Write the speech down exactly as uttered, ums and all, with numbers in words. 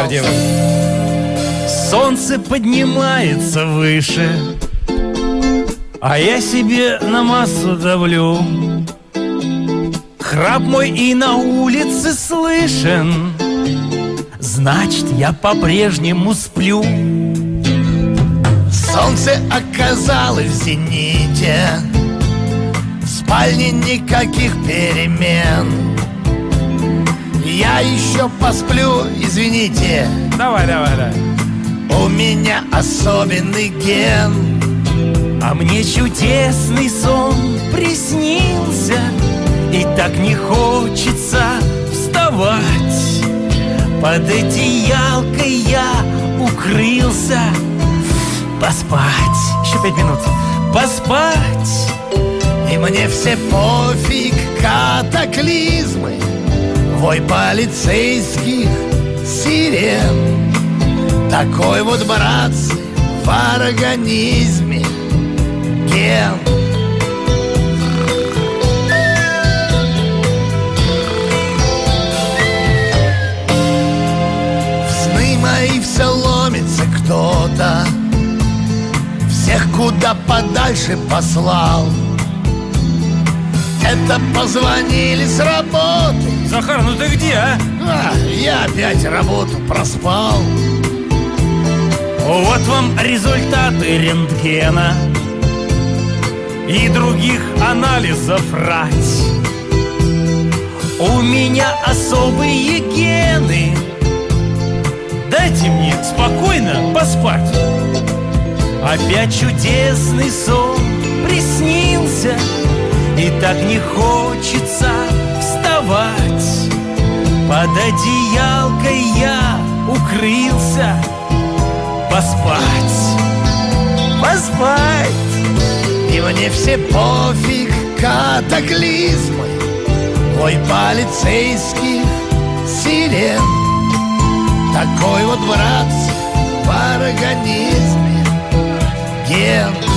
делаю. Солнце поднимается выше, а я себе на массу давлю. Храп мой и на улице слышен, значит, я по-прежнему сплю. Солнце оказалось в зените, в спальне никаких перемен. Я еще посплю, извините. Давай, давай, давай. У меня особенный ген. А мне чудесный сон приснился, и так не хочется вставать. Под одеялкой я укрылся. Поспать. Еще пять минут. Поспать. И мне все пофиг, катаклизмы, вой полицейских сирен. Такой вот, братцы, в организме ген. В сны мои все ломится кто-то, всех куда подальше послал. Это позвонили с работы. Захар, ну ты где, а? А, я опять работу проспал. Вот вам результаты рентгена и других анализов рать. У меня особые гены. Дайте мне спокойно поспать. Опять чудесный сон приснился, и так не хочется вставать. Под одеялкой я укрылся. Поспать, поспать. И мне все пофиг, катаклизмы, вой полицейских сирен. Такой вот, братцы, в организме ген.